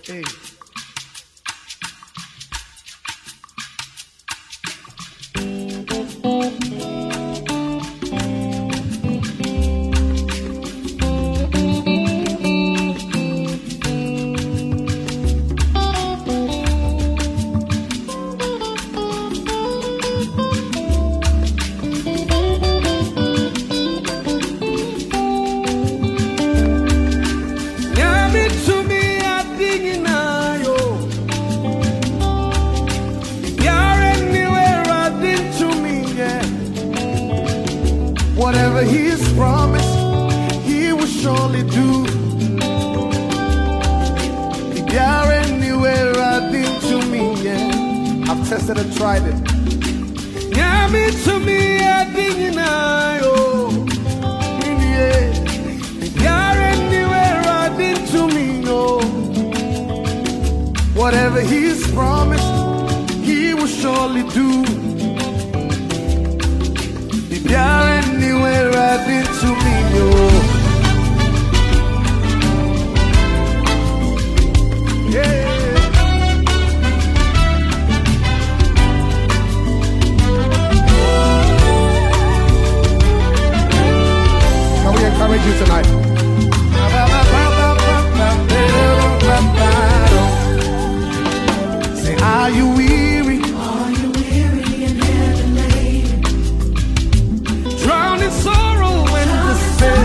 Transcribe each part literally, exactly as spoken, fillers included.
Hey. Whatever he's promised, he will surely do. If you're anywhere I've been to me, yeah. I've tested and tried it. Yeah, me to me, I think I oh. In the air. If you're anywhere I've been to me, oh. Whatever he's promised, he will surely do. If you're anywhere I've been to me, oh. Yeah. Can we encourage you tonight? Say, are you weary? Are you weary and heavy laden? Drowning sorrow and despair.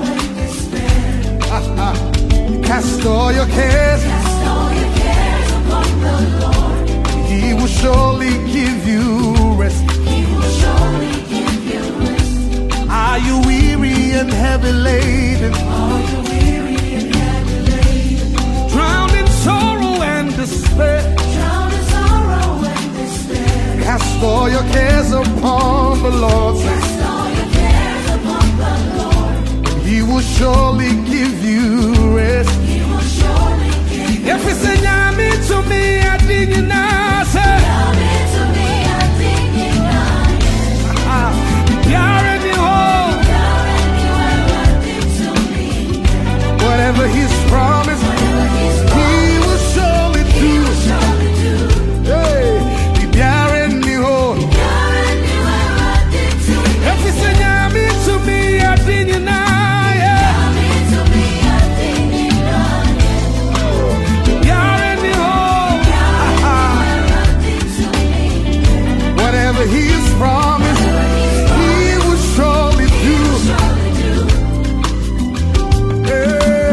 Cast all your cares. Cast all your cares upon the Lord. He will surely give you rest. He will surely give you rest. Are you weary and heavy laden? Are you weary and heavy laden? Drowning sorrow and despair. Drowning sorrow and despair. Cast all your cares upon the Lord. Cast all your cares upon the Lord. He will surely give you rest. He will surely give you If it's a yummy to me, I think you know. Come into me, I think you know. You're in the home. You're anywhere I've been to me. Whatever he's promised, Whatever he's he will surely He do. will surely do. Hey, you're in the home. You're anywhere I've been to me. If it's a yummy to me, I think you know. Come into me, I think you know. You're in the home. Whatever he's promised, he will surely do. Yeah.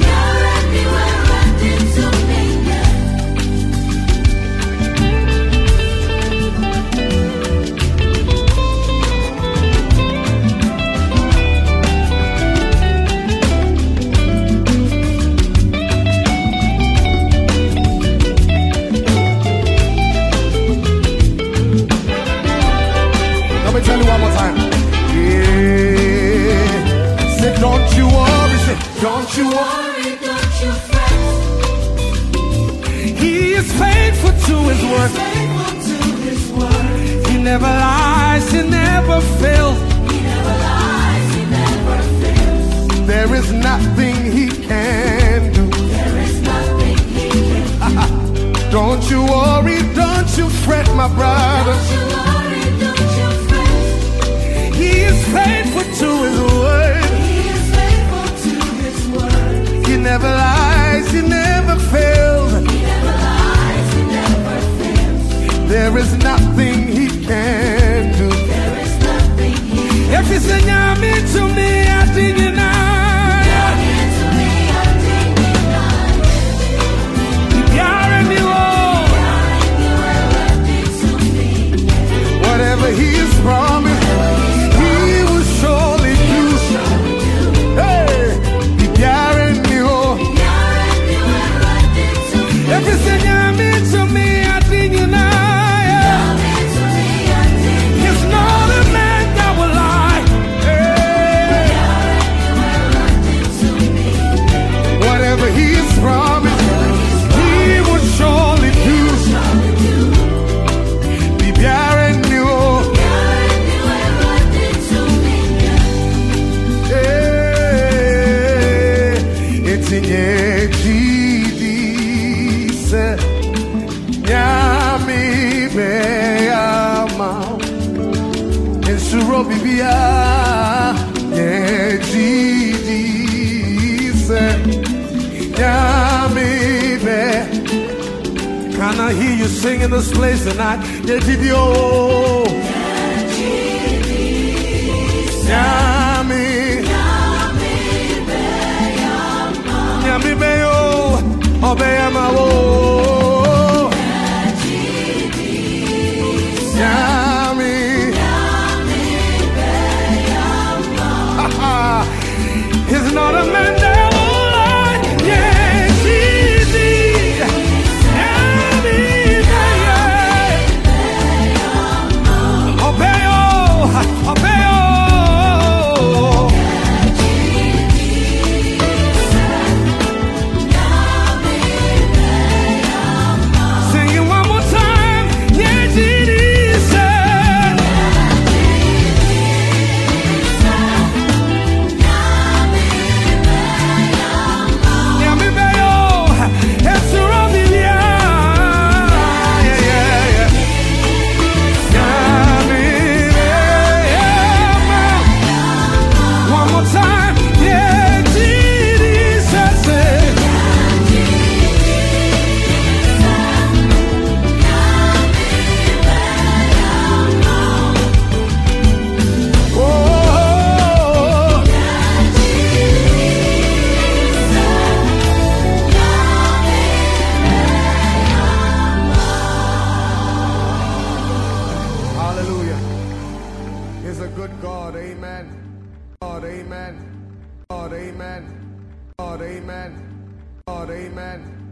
Let me tell you one more time. Yeah. Say, don't you worry. Say, don't you worry. He is faithful to his word. He never lies. He never fails. There is nothing he can do. Don't you worry. Don't you fret, my brother. He is faithful to his word. He never lies, he never fails. There is nothing he can do. If he's a yummy to me, I think you know. You're in the world. Whatever he has promised, he will surely do. Hey, you're in the world. Esuro bibia. Yeah, Jesus. Can I hear you sing in this place tonight? Yeah, Gidio. Yami. Yami beyo. Obeyama wo. Yami. He's not a man that will lie. Yeah, Jesus. Yami beyo. Obeyo. Obeyo. Is a good God, amen. God, amen. God, amen. God, amen. God, amen.